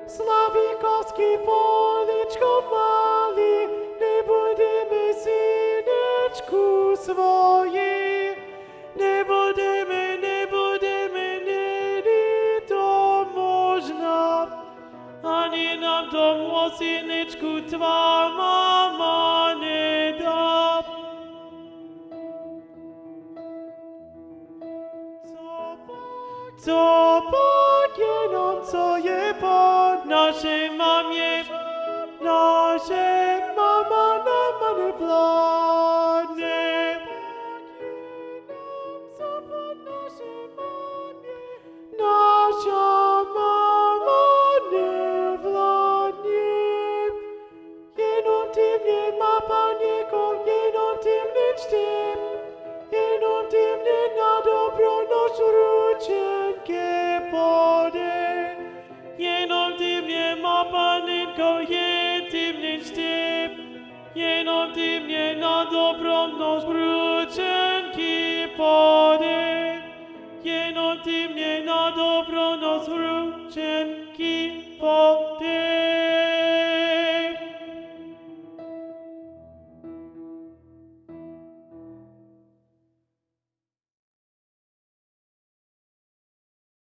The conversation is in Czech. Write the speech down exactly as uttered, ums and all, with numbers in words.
Slavíkovský poličko malý, nebudeme synečku svoji, nebudeme, nebudeme, není to možná, ani nám tomu synečku tvá mama nedá. Co pak jenom, co je pod naše mamě, naše mama nama nevládne. Co pod naše mamě, naša mama nevládne. Jenom ty mě má paněko, jenom ty mě čtem, jenom ty mě na dobro nož ručenke pode. Jenom ty mě má panenko, je ty mě čtem, jenom ty mě na dobro nož ručenky pode. Jenom ty mě na dobro nož ručenky pode.